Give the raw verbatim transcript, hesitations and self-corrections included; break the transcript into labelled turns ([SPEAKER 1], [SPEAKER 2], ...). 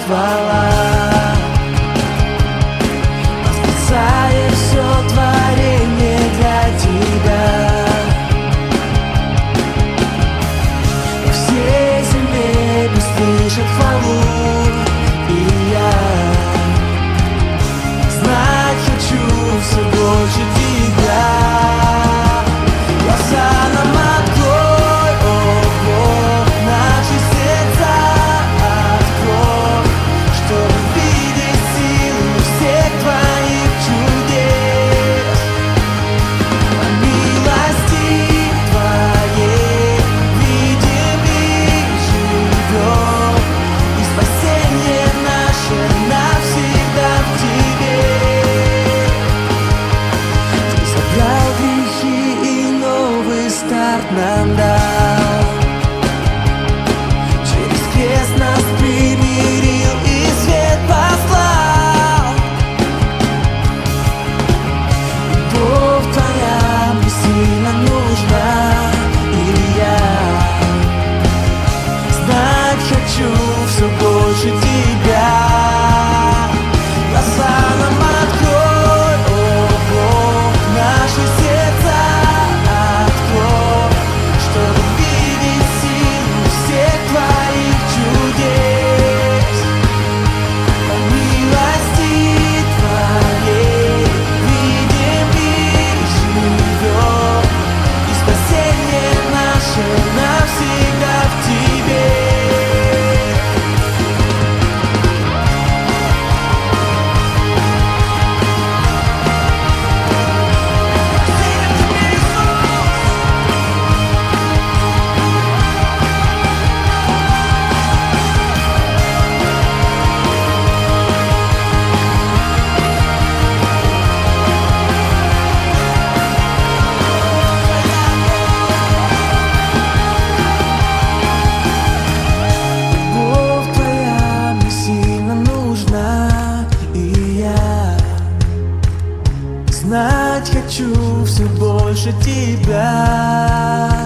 [SPEAKER 1] ствола. Он спасает все творение для тебя. По всей земле пусть слышат хвалу, и я знать хочу все больше тебя. Глаза нам открой, о Бог, наши сердца открой, чтобы видеть силу всех твоих чудес. По милости твоей видим и живем, и спасение наше навсегда в тебе. Ты забрал грехи и новый старт нам дал. Через крест нас примирил и свет послал. Любовь твоя мне сильно нужна, и я знать хочу все больше тебя. Глаза нам открой, о Бог, наши сердца открой, чтобы видеть силу всех твоих чудес. По милости твоей видим и живем, и спасение наше навсегда в тебе. Любовь твоя мне сильно нужна, и я знать хочу все больше тебя.